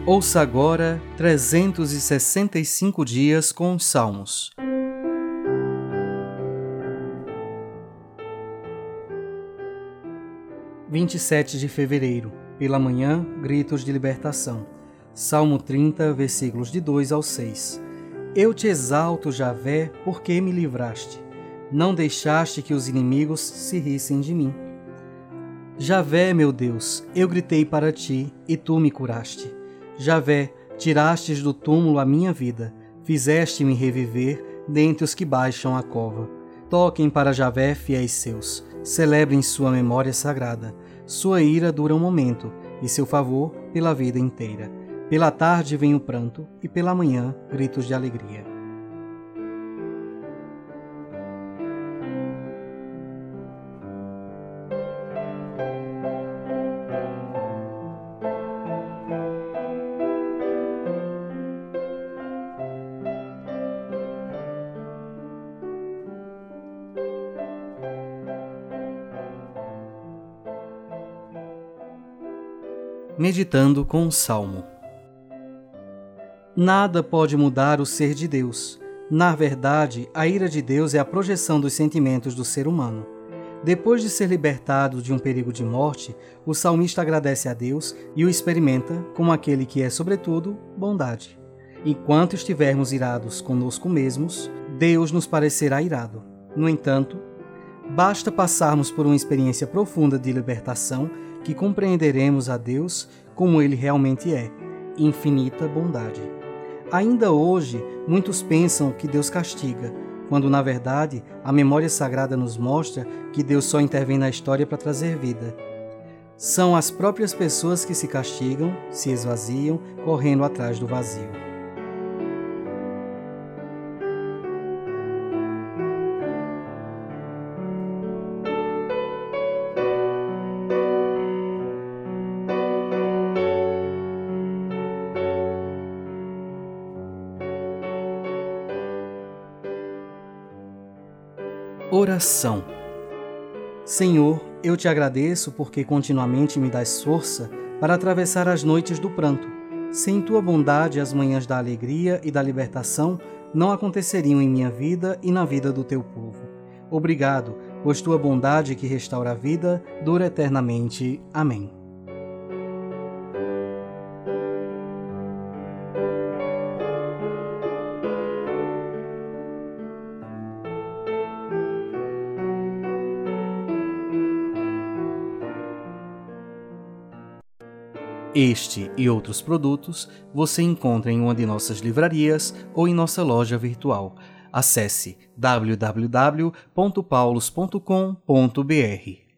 Ouça agora 365 dias com os Salmos. – 27 de fevereiro. Pela manhã, gritos de libertação. Salmo 30, versículos de 2 ao 6. Eu te exalto, Javé, porque me livraste. Não deixaste que os inimigos se rissem de mim. Javé, meu Deus, eu gritei para ti, e tu me curaste. Javé, tirastes do túmulo a minha vida, fizeste-me reviver dentre os que baixam a cova. Toquem para Javé, fiéis seus, celebrem sua memória sagrada. Sua ira dura um momento, e seu favor pela vida inteira. Pela tarde vem o pranto, e pela manhã gritos de alegria. Meditando com o Salmo. Nada pode mudar o ser de Deus. Na verdade, a ira de Deus é a projeção dos sentimentos do ser humano. Depois de ser libertado de um perigo de morte, o salmista agradece a Deus e o experimenta como aquele que é, sobretudo, bondade. Enquanto estivermos irados conosco mesmos, Deus nos parecerá irado. No entanto, basta passarmos por uma experiência profunda de libertação que compreenderemos a Deus como Ele realmente é, infinita bondade. Ainda hoje, muitos pensam que Deus castiga, quando na verdade a memória sagrada nos mostra que Deus só intervém na história para trazer vida. São as próprias pessoas que se castigam, se esvaziam, correndo atrás do vazio. Oração. Senhor, eu te agradeço porque continuamente me dás força para atravessar as noites do pranto. Sem tua bondade, as manhãs da alegria e da libertação não aconteceriam em minha vida e na vida do teu povo. Obrigado, pois tua bondade que restaura a vida dura eternamente. Amém. Este e outros produtos você encontra em uma de nossas livrarias ou em nossa loja virtual. Acesse www.paulos.com.br.